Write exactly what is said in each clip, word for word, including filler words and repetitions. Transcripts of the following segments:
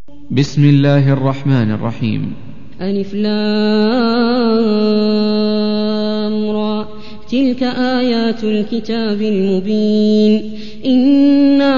بسم الله الرحمن الرحيم. ألف لام را، تلك آيات الكتاب المبين. إنا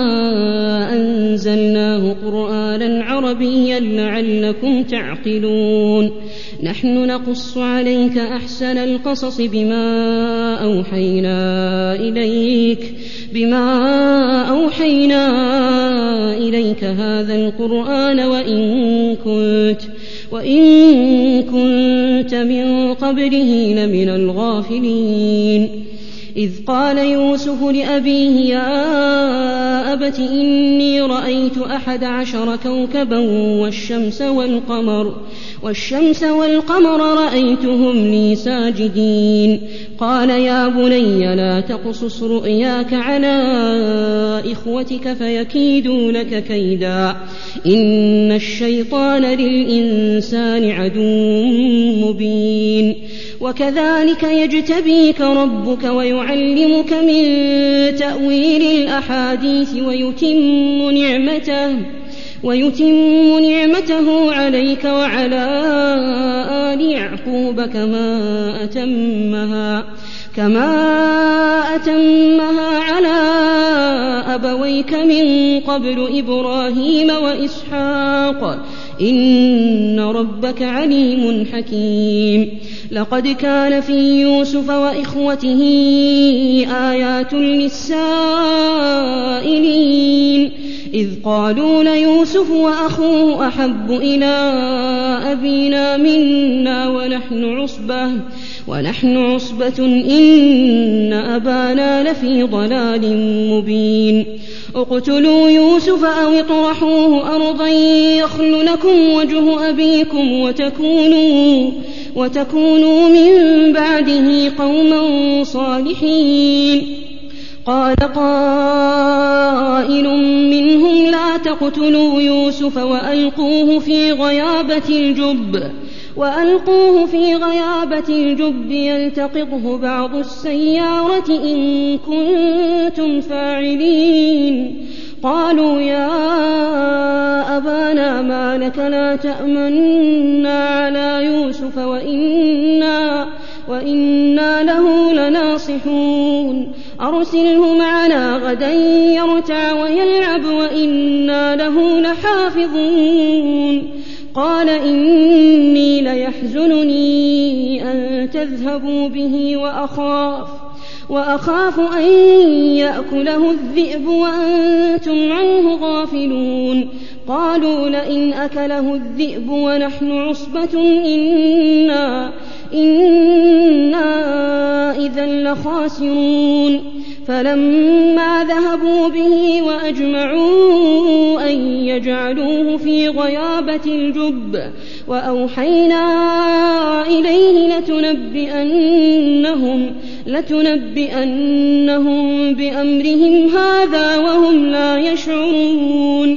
أنزلناه قرآنا عربيا لعلكم تعقلون. نحن نقص عليك أحسن القصص بما أوحينا إليك بما أوحينا إليك هذا القرآن وإن كنت وإن كنت من قبله لمن الغافلين. إذ قال يوسف لأبيه يا أبت إني رأيت أحد عشر كوكبا والشمس والقمر والشمس والقمر رأيتهم لي ساجدين. قال يا بني لا تقصص رؤياك على إخوتك فيكيدوا لك كيدا، إن الشيطان للإنسان عدو مبين. وكذلك يجتبيك ربك ويعلمك من تأويل الأحاديث ويتم نعمته ويتم نعمته عليك وعلى آل يعقوب كما أتمها كما أتمها على أبويك من قبل إبراهيم وإسحاق إن ربك عليم حكيم. لقد كان في يوسف وإخوته آيات للسائلين إذ قالوا ليوسف وأخوه أحب إلى أبينا منا ونحن عصبة ونحن عصبة إن أبانا لفي ضلال مبين. اقتلوا يوسف أو اطرحوه أرضا يخل لكم وجه أبيكم وتكونوا, وتكونوا من بعده قوما صالحين. قال قائل منهم لا تقتلوا يوسف وألقوه في غيابة الجب وألقوه في غيابة الجب يلتقطه بعض السيارة إن كنتم فاعلين. قالوا يا أبانا ما لك لا تأمنا على يوسف وإنا, وإنا له لناصحون. أرسله معنا غدا يرتع ويلعب وإنا له لحافظون. قال إني ليحزنني أن تذهبوا به وأخاف, وأخاف أن يأكله الذئب وأنتم عنه غافلون. قالوا لئن أكله الذئب ونحن عصبة إنا, إنا إذا لخاسرون. فلما ذهبوا به وأجمعوا أن يجعلوه في غيابة الجب وأوحينا إليه لتنبئنهم, لتنبئنهم بأمرهم هذا وهم لا يشعرون.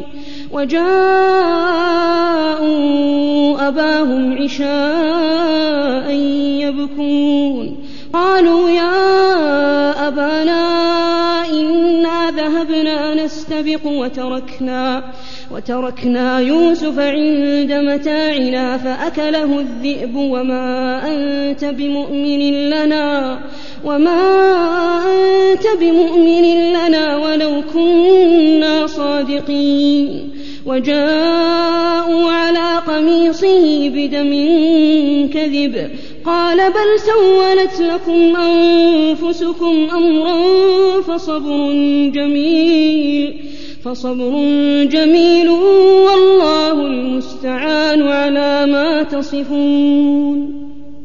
وجاءوا أباهم عشاء يبكون. قالوا يا أبانا إنا ذهبنا نستبق وتركنا, وتركنا يوسف عند متاعنا فأكله الذئب وما أنت بمؤمن لنا وما أنت بمؤمن لنا ولو كنا صادقين. وجاءوا على قميصه بدم كذب. قال بل سولت لكم أنفسكم أمرا فصبر جميل, فصبر جميل والله المستعان على ما تصفون.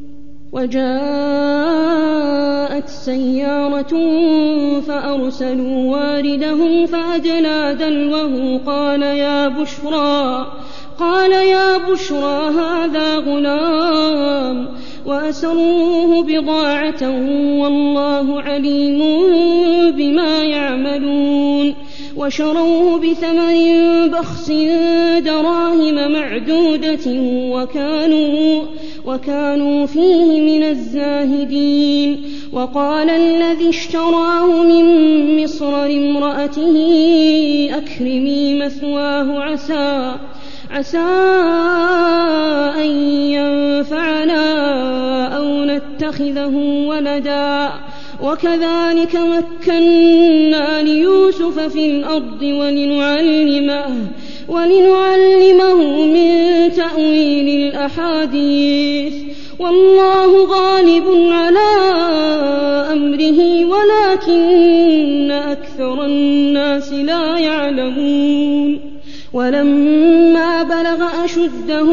وجاءت سيارة فأرسلوا واردهم فأدلى دلوه قال يا بشرى, قال يا بشرى هذا غلام وأسروه بضاعة والله عليم بما يعملون. وشروه بثمن بخس دراهم معدودة وكانوا, وكانوا فيه من الزاهدين. وقال الذي اشتراه من مصر لامرأته أكرمي مثواه عسى عسى أن ينفعنا أو نتخذه ولدا وكذلك مكنا ليوسف في الأرض ولنعلمه, ولنعلمه من تأويل الأحاديث والله غالب على أمره ولكن أكثر الناس لا يعلمون. ولما بلغ أشده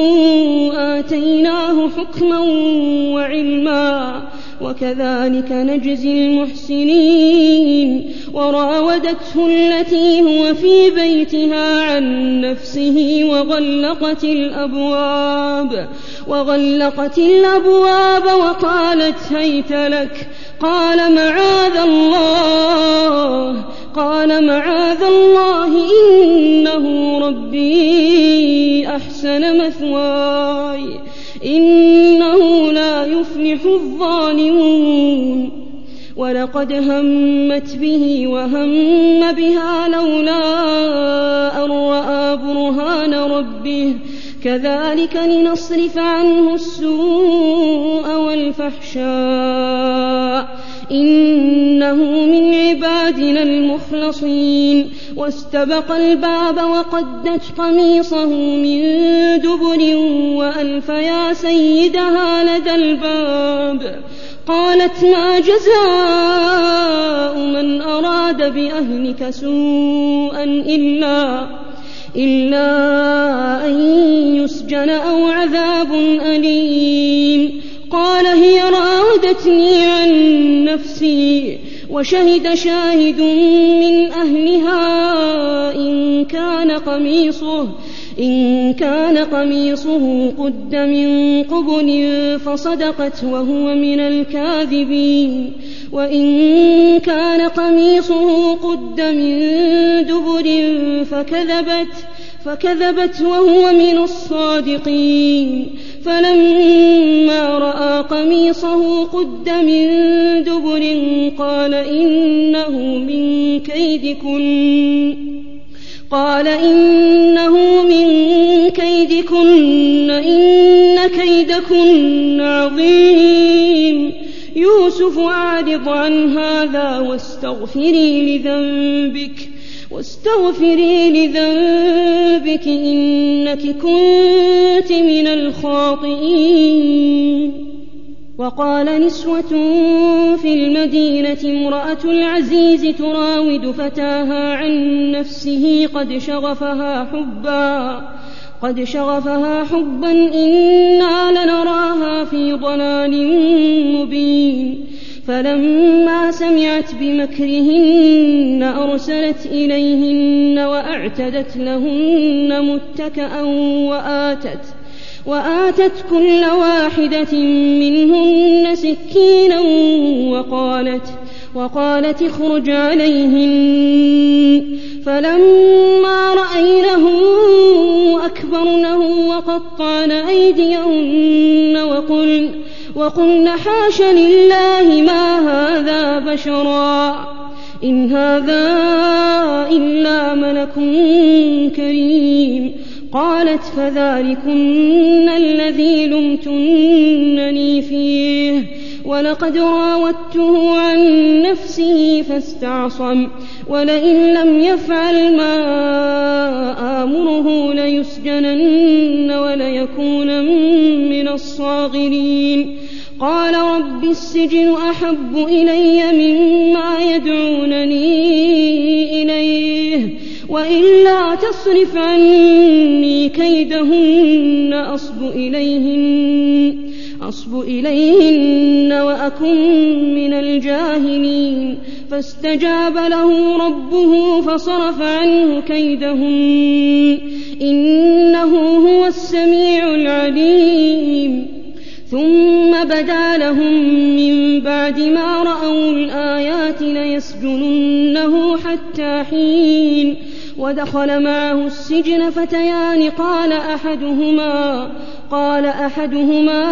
آتيناه حكما وعلما وكذلك نجزي المحسنين. وراودته التي هو في بيتها عن نفسه وغلقت الأبواب وغلقت الأبواب وقالت هيت لك قال معاذ الله قال معاذ الله إنه ربي أحسن مثواي إنه لا يفلح الظالمون. ولقد همت به وهم بها لولا أن رأى برهان ربه كذلك لنصرف عنه السوء والفحشاء إنه من عبادنا المخلصين. واستبق الباب وقدت قميصه من دبر وألف يا سيدها لدى الباب قالت ما جزاء من أراد بأهلك سوءا إلا, إلا أن يسجن أو عذاب أليم. قال هي راودتني عن نفسي وشهد شاهد من أهلها إن كان قميصه إن كان قميصه قد من قبل فصدقت وهو من الكاذبين وإن كان قميصه قد من دبر فكذبت فكذبت وهو من الصادقين. فلما رأى قميصه قد من دبر قال إنه من كيدكن قال إنه من كيدكن إن كيدكن عظيم. يوسف أعرض عن هذا واستغفري لذنبك واستغفري لذنبك إنك كنت من الخاطئين. وقال نسوة في المدينة امرأة العزيز تراود فتاها عن نفسه قد شغفها حبا قد شغفها حبا إنا لنراها في ضلال مبين. فلما سمعت بمكرهن أرسلت إليهن وأعتدت لهن متكأ وآتت وآتت كل واحدة منهن سكينا وقالت وقالت اخرج عليهن. فلما رأينه أكبرنه وقطعن أيديهن وقلن, وقلن حاش لله ما هذا بشرا إن هذا إلا ملك كريم. قالت فذلكن الذي لمتنني فيه ولقد راودته عن نفسه فاستعصم ولئن لم يفعل ما آمره ليسجنن وليكون من الصاغرين. قال رب السجن أحب إلي مما يدعونني إليه وإلا تصرف عني كيدهن أصب إليهن أصب إليهن وأكن من الجاهلين. فاستجاب له ربه فصرف عنه كيدهن إنه هو السميع العليم. ثم بدا لهم من بعد ما رأوا الآيات ليسجننه حتى حين. ودخل معه السجن فتيان قال أحدهما قال أحدهما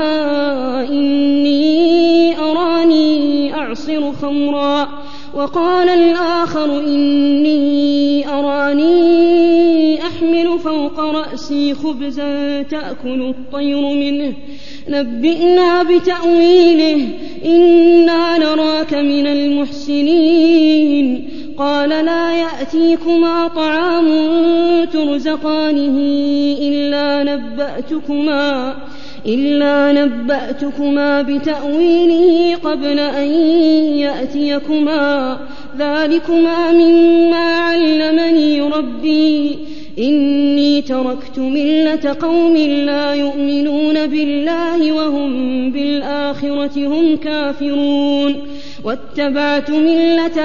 إني أراني أعصر خمرا وقال الآخر إني أراني أحمل فوق رأسي خبزا تأكل الطير منه نبئنا بتأويله إنا نراك من المحسنين قال لا يأتيكما طعام ترزقانه إلا نبأتكما إلا نبأتكما بتأويله قبل أن يأتيكما ذلكما مما علمني ربي إني تركت ملة قوم لا يؤمنون بالله وهم بالآخرة هم كافرون واتبعت ملة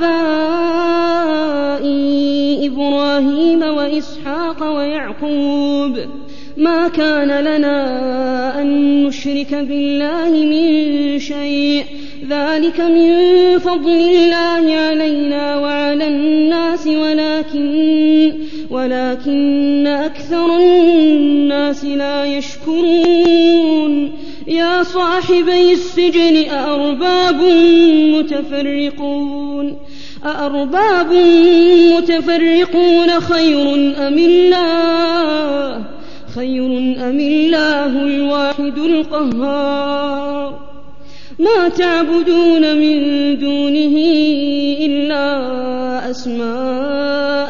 آبائي إبراهيم وإسحاق ويعقوب ما كان لنا أن نشرك بالله من شيء ذلك من فضل الله علينا وعلى الناس ولكن ولكن أكثر الناس لا يشكرون يا صاحبي السجن أأرباب متفرقون أأرباب متفرقون خير أم الله خير أم الله الواحد القهار ما تعبدون من دونه إلا أسماء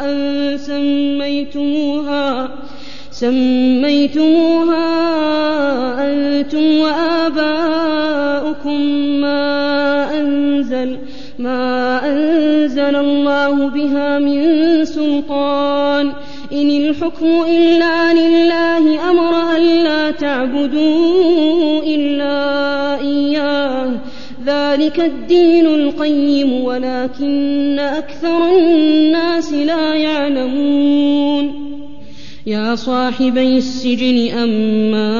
سميتموها سميتموها أنتم وآباؤكم ما أنزل ما أنزل الله بها من سلطان إن الحكم إلا لله أمر ألا تعبدوا إلا إياه ذلك الدين القيم ولكن أكثر الناس لا يعلمون يا صاحبي السجن أما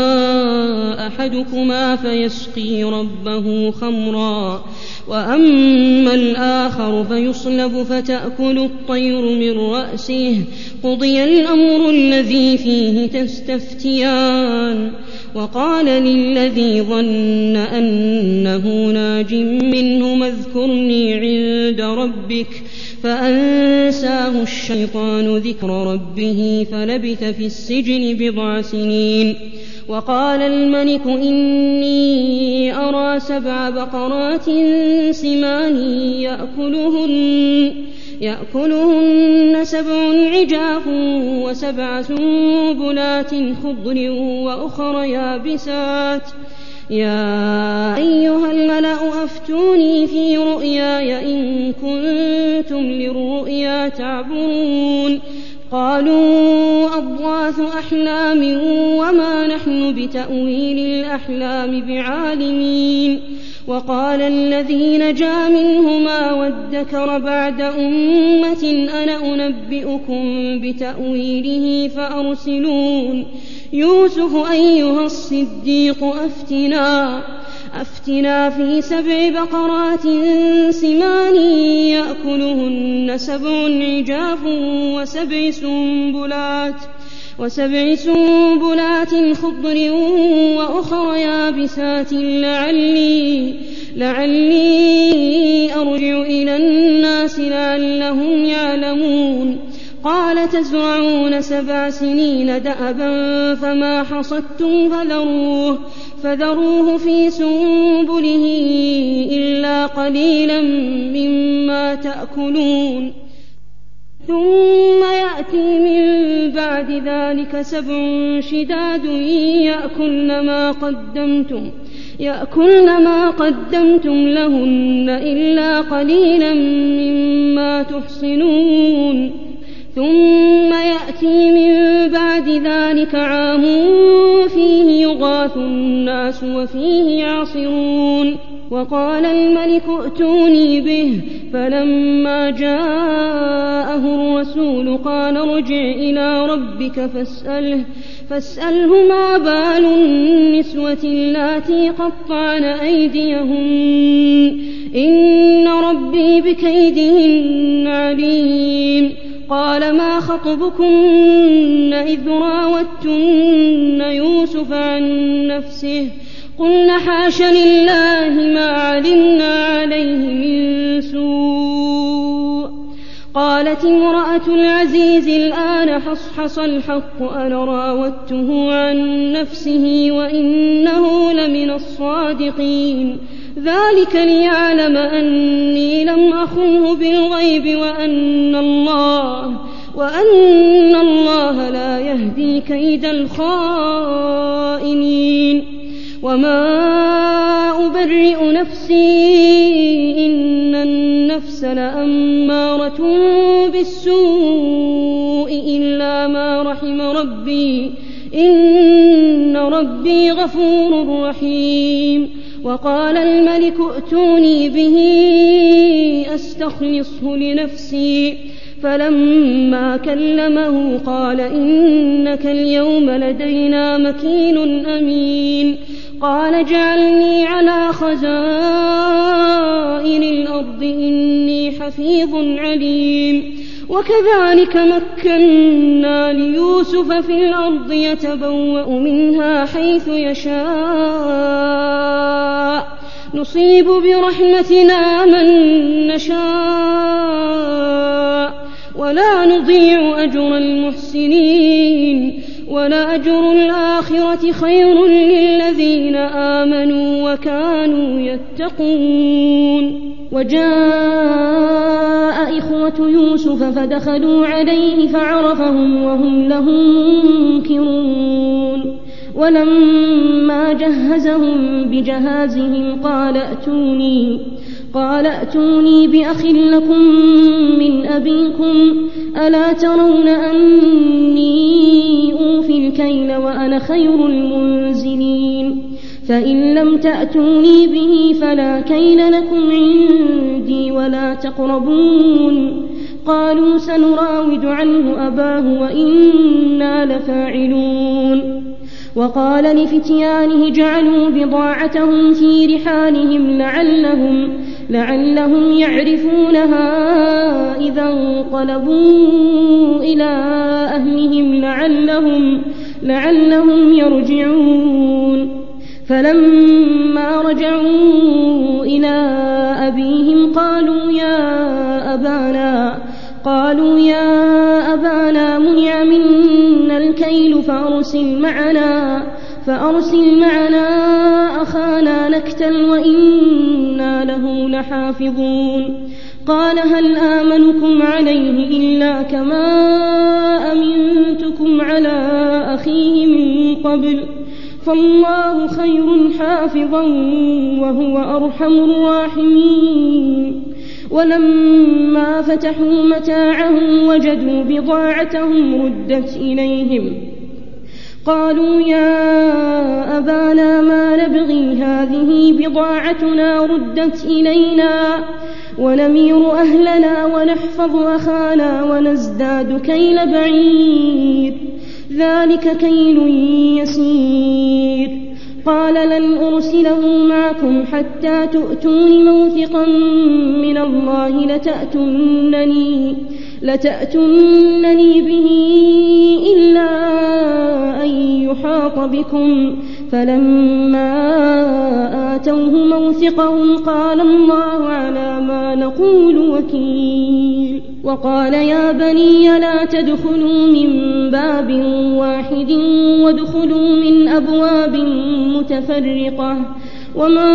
أحدكما فيسقي ربه خمرا وأما الآخر فيصلب فتأكل الطير من رأسه قضي الأمر الذي فيه تستفتيان وقال للذي ظن أنه ناج منهما اذكرني عند ربك فأنساه الشيطان ذكر ربه فلبث في السجن بضع سنين وقال الملك إني أرى سبع بقرات سمان يأكلهن, يأكلهن سبع عجاف وسبع سنبلات خضر وأخر يابسات يا أيها الملأ أفتوني في رؤياي إن كنتم للرؤيا تعبرون قالوا أضغاث أحلام وما نحن بتأويل الأحلام بعالمين وقال الذي نجا منهما وادكر بعد أمة أنا أنبئكم بتأويله فأرسلون يوسف أيها الصديق أفتنا أفتنا في سبع بقرات سمان يأكلهن سبع عجاف وسبع سنبلات وسبع سنبلات خضر وأخر يابسات لعلي لعلي أرجع إلى الناس لعلهم يعلمون قال تزرعون سبع سنين دأبا فما حصدتم فذروه فذروه في سنبله إلا قليلا مما تأكلون ثم يأتي من بعد ذلك سبع شداد يأكلن ما قدمتم يأكلن ما قدمتم لهن إلا قليلا مما تحصنون ثم يأتي من بعد ذلك عام فيه يغاث الناس وفيه يعصرون وقال الملك ائتوني به فلما جاءه الرسول قال ارجع إلى ربك فاسأله فاسأله ما بال النسوة اللاتي قطعن أيديهن إن ربي بكيدهن عليم قال ما خطبكن إذ راوتن يوسف عن نفسه قلن حاش لله ما علمنا عليه من سوء قالت امرأة العزيز الآن حصحص الحق أنا راودته عن نفسه وإنه لمن الصادقين ذلك ليعلم أني لم أخنه بالغيب وأن الله وأن الله لا يهدي كيد الخائنين وما أبرئ نفسي إن النفس لأمارة بالسوء إلا ما رحم ربي إن ربي غفور رحيم وقال الملك ائتوني به أستخلصه لنفسي فلما كلمه قال إنك اليوم لدينا مكين أمين قال اجعلني على خزائن الأرض إني حفيظ عليم وكذلك مكنا ليوسف في الأرض يتبوأ منها حيث يشاء نصيب برحمتنا من نشاء ولا نضيع أجر المحسنين ولأجر الآخرة خير للذين آمنوا وكانوا يتقون وجاء إخوة يوسف فدخلوا عليه فعرفهم وهم له منكرون ولما جهزهم بجهازهم قال ائتوني قال ائتوني بأخ لكم من أبيكم ألا ترون أني أوفي الكيل وأنا خير المنزلين فإن لم تأتوني به فلا كيل لكم عندي ولا تقربون قالوا سنراود عنه أباه وإنا لفاعلون وقال لفتيانه جعلوا بضاعتهم في رحالهم لعلهم, لعلهم يعرفونها إذا انقلبوا إلى أهلهم لعلهم, لعلهم يرجعون فلما رجعوا إلى أبيهم قالوا يا أبانا قالوا يا أبانا منع منا الكيل فأرسل معنا فأرسل معنا أخانا نكتل وإنا له لحافظون قال هل آمنكم عليه إلا كما أمنتكم على أخيه من قبل فالله خير حافظا وهو أرحم الراحمين ولما فتحوا متاعهم وجدوا بضاعتهم ردت إليهم قالوا يا أبانا ما نبغي هذه بضاعتنا ردت إلينا ونمير أهلنا ونحفظ أخانا ونزداد كيل بعير ذلك كيل يسير قال لن أرسله معكم حتى تؤتون موثقا من الله لتأتونني, لتأتونني به إلا أن يحاط بكم فلما آتوه موثقهم قال الله على ما نقول وكيل وقال يا بني لا تدخلوا من باب واحد وادخلوا من أبواب متفرقة وما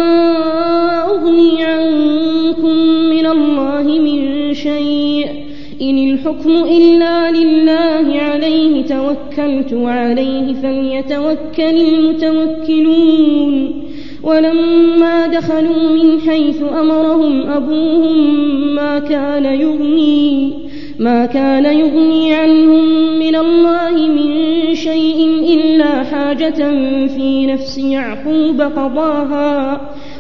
أغني عنكم من الله من شيء إن الحكم إلا لله عليه توكلت وعليه فليتوكل المتوكلون ولما دخلوا من حيث أمرهم أبوهم ما كان يغني ما كان يغني عنهم من الله من شيء إلا حاجة في نفس يعقوب قضاها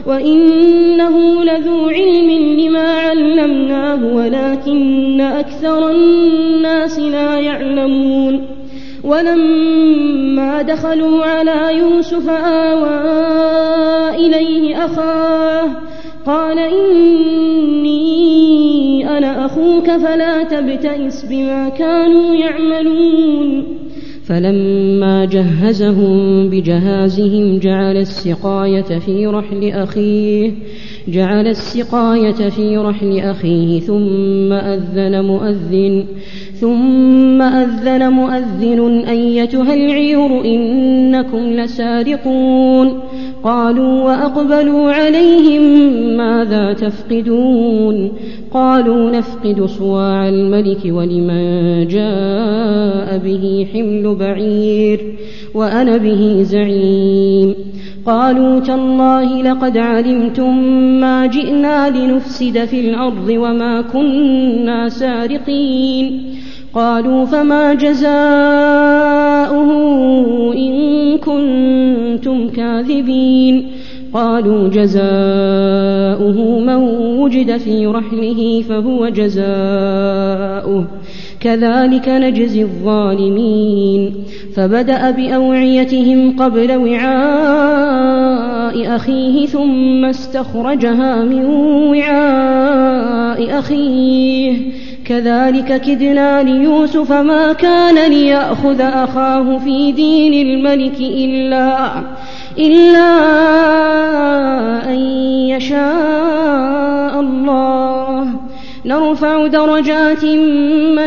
وإنه لذو علم لما علمناه ولكن أكثر الناس لا يعلمون ولما دخلوا على يوسف آوى إليه أخاه قال إني أنا أخوك فلا تبتئس بما كانوا يعملون فلما جهزهم بجهازهم جعل السقاية في رحل أخيه جعل السقاية في رحل أخيه ثم أذن مؤذن ثم أذن مؤذن أيتها العير إنكم لسارقون قالوا وأقبلوا عليهم ماذا تفقدون قالوا نفقد صواع الملك ولمن جاء به حمل بعير وأنا به زعيم قالوا تالله لقد علمتم ما جئنا لنفسد في الأرض وما كنا سارقين قالوا فما جزاؤه إن كنتم كاذبين قالوا جزاؤه من وجد في رحله فهو جزاؤه كذلك نجزي الظالمين فبدأ بأوعيتهم قبل وعاء أخيه ثم استخرجها من وعاء أخيه كذلك كدنا ليوسف ما كان ليأخذ أخاه في دين الملك إلا إلا أن يشاء الله نرفع درجات من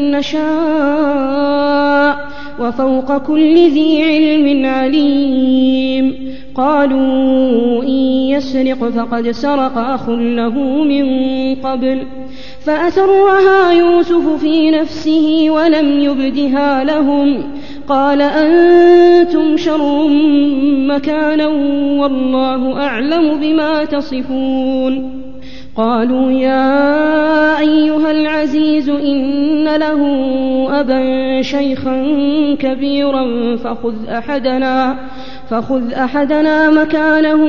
نشاء وفوق كل ذي علم عليم قالوا إن يسرق فقد سرق أخ له من قبل فأسرها يوسف في نفسه ولم يبدها لهم قال أنتم شر مكانا والله أعلم بما تصفون قالوا يا أيها العزيز إن له أبا شيخا كبيرا فخذ أحدنا فخذ أحدنا مكانه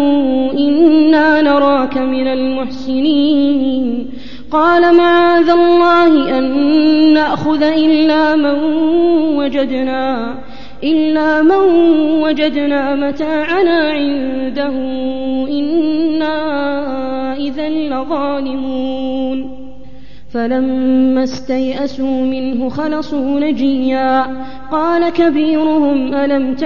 إنا نراك من المحسنين قال معاذ الله أن نأخذ إلا من وجدنا إلا من وجدنا متاعنا عنده إنا إذا لظالمون فلما استيئسوا منه خلصوا نجيا قال كبيرهم ألم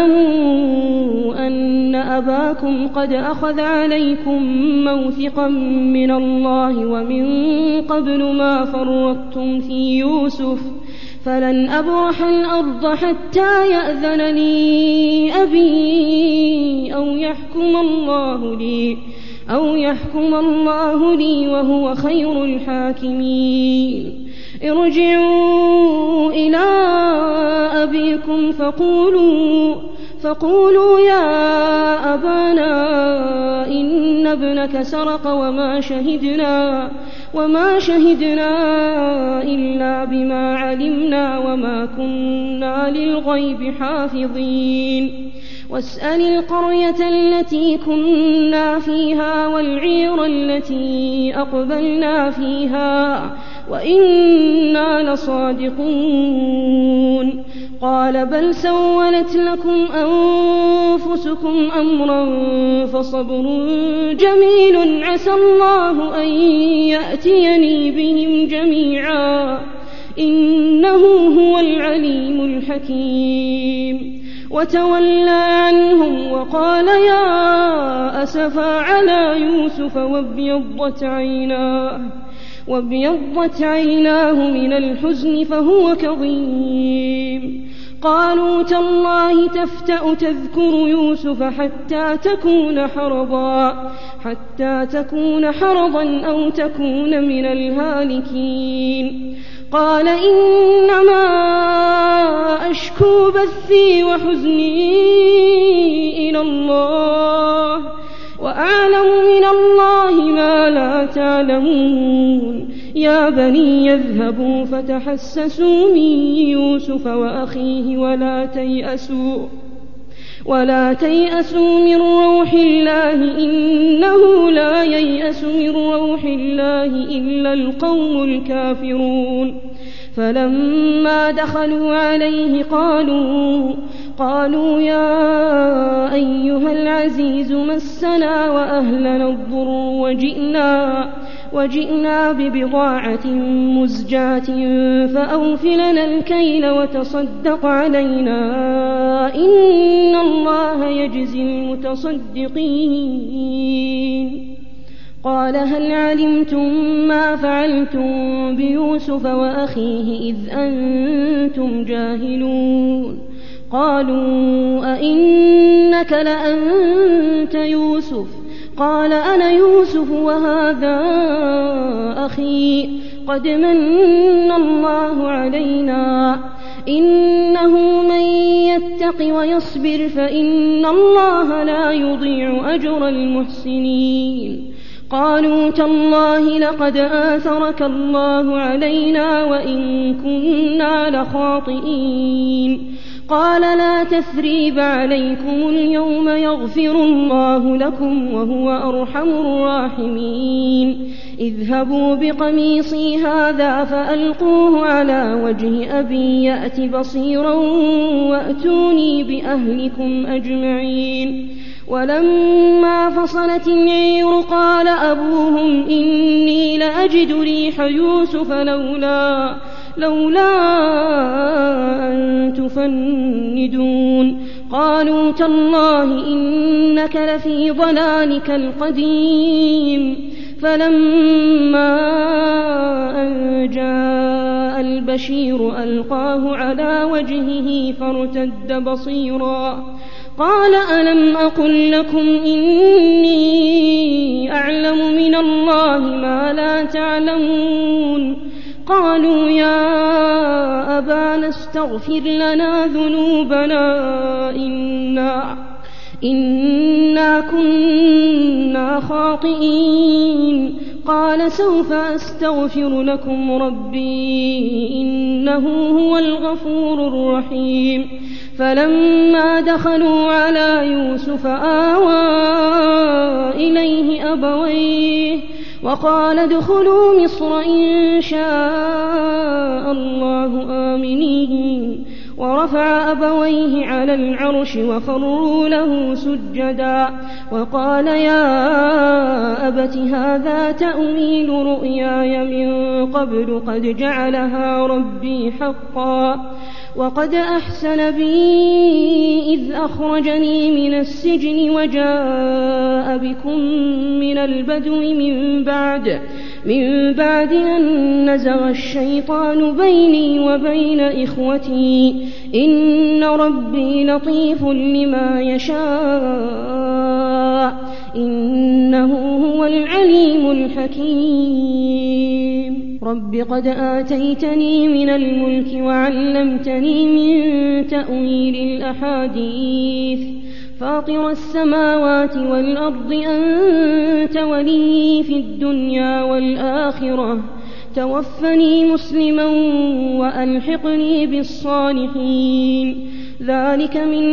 تعلموا أن أباكم قد أخذ عليكم موثقا من الله ومن قبل ما فرطتم في يوسف فلن أبرح الأرض حتى يأذن لي أبي أو يحكم الله لي أو يحكم الله لي وهو خير الحاكمين ارجعوا إلى أبيكم فقولوا فقولوا يا أبانا إن ابنك سرق وما شهدنا وما شهدنا إلا بما علمنا وما كنا للغيب حافظين واسأل القرية التي كنا فيها والعير التي أقبلنا فيها وإنا لصادقون قال بل سولت لكم أنفسكم أمرا فصبر جميل عسى الله أن يأتيني بهم جميعا إنه هو العليم الحكيم وتولى عنهم وقال يا أسفا على يوسف وابيضت عيناه وابيضت عيناه من الحزن فهو كظيم قالوا تالله تفتأ تذكر يوسف حتى تكون حرضا حتى تكون حرضا أو تكون من الهالكين قال إنما أشكو بثي وحزني إلى الله وأعلم من الله ما لا تعلمون يا بني يذهبوا فتحسسوا من يوسف وأخيه ولا تيأسوا ولا تيأسوا من روح الله إنه لا ييأس من روح الله إلا القوم الكافرون فلما دخلوا عليه قالوا قالوا يا أيها العزيز مسنا وأهلنا الضر وجئنا وجئنا ببضاعة مزجاة فأوفلنا الكيل وتصدق علينا إن الله يجزي المتصدقين. قال هل علمتم ما فعلتم بيوسف وأخيه إذ أنتم جاهلون؟ قالوا أئنك لأنت يوسف؟ قال أنا يوسف وهذا أخي قد من الله علينا إنه من يتق ويصبر فإن الله لا يضيع أجر المحسنين. قالوا تالله لقد آثرك الله علينا وإن كنا لخاطئين. قال لا تثريب عليكم اليوم يغفر الله لكم وهو أرحم الراحمين. اذهبوا بقميصي هذا فألقوه على وجه أبي يأت بصيرا وأتوني بأهلكم أجمعين. ولما فصلت العير قال أبوهم إني لأجد ريح يوسف لولا لولا أن تفندون. قالوا تالله إنك لفي ضلالك القديم. فلما أن جاء البشير ألقاه على وجهه فارتد بصيرا قال ألم أقل لكم إني أعلم من الله ما لا تعلمون؟ قالوا يا أبانا استغفر لنا ذنوبنا إنا, إنا كنا خاطئين. قال سوف أستغفر لكم ربي إنه هو الغفور الرحيم. فلما دخلوا على يوسف آوى إليه أبويه وقال ادخلوا مصر إن شاء الله آمنين. ورفع أبويه على العرش وخروا له سجدا وقال يا أبت هذا تأويل رؤياي من قبل قد جعلها ربي حقا وقد أحسن بي إذ أخرجني من السجن وجاء بكم من البدو من بعد من بعد أن نزغ الشيطان بيني وبين إخوتي إن ربي لطيف لما يشاء إنه هو العليم الحكيم. رب قد آتيتني من الملك وعلمتني من تأويل الأحاديث فاطر السماوات والأرض أنت ولي في الدنيا والآخرة توفني مسلما وألحقني بالصالحين. ذلك من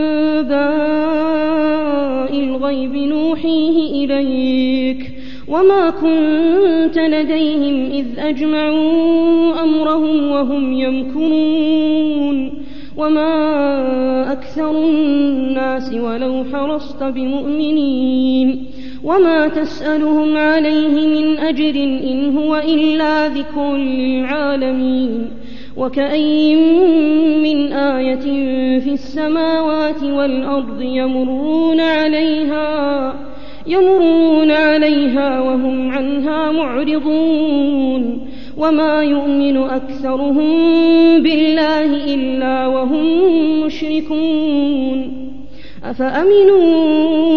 أنباء الغيب نوحيه إليك وما كنت لديهم إذ أجمعوا أمرهم وهم يمكرون وما أكثر الناس ولو حرصت بمؤمنين وما تسألهم عليه من أجر إن هو إلا ذكر للعالمين. وكأي من آية في السماوات والأرض يمرون عليها يمرون عليها وهم عنها معرضون وما يؤمن أكثرهم بالله إلا وهم مشركون. أفأمنوا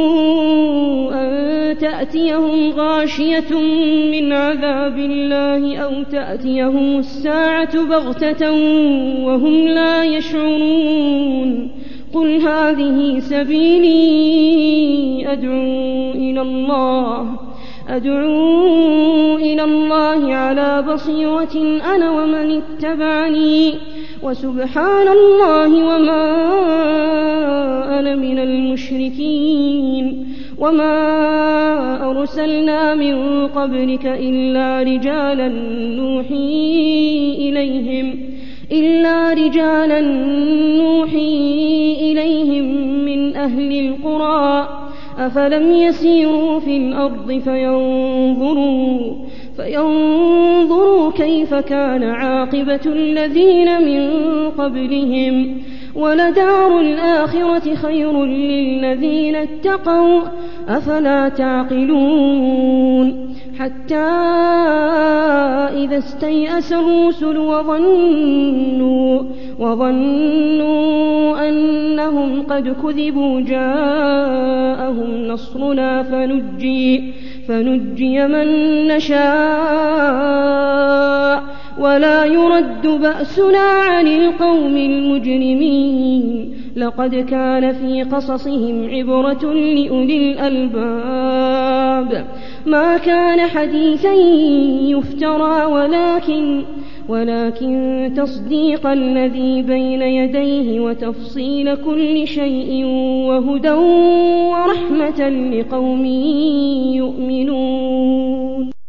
أن تأتيهم غاشية من عذاب الله أو تأتيهم الساعة بغتة وهم لا يشعرون. قل هذه سبيلي أدعو إلى الله أدعو إلى الله على بصيرة أنا ومن اتبعني وسبحان الله وما أنا من المشركين. وما أرسلنا من قبلك إلا رجالا نوحي إليهم إلا رجالا نوحي إليهم من أهل القرى أفلم يسيروا في الأرض فينظروا, فينظروا كيف كان عاقبة الذين من قبلهم ولدار الآخرة خير للذين اتقوا أفلا تعقلون حتى إذا استيأس الرسل وظنوا, وظنوا أنهم قد كذبوا جاءهم نصرنا فنجي, فنجي من نشاء ولا يرد بأسنا عن القوم المجرمين لقد كان في قصصهم عبرة لأولي الألباب ما كان حديثا يفترى ولكن, ولكن تصديق الذي بين يديه وتفصيل كل شيء وهدى ورحمة لقوم يؤمنون.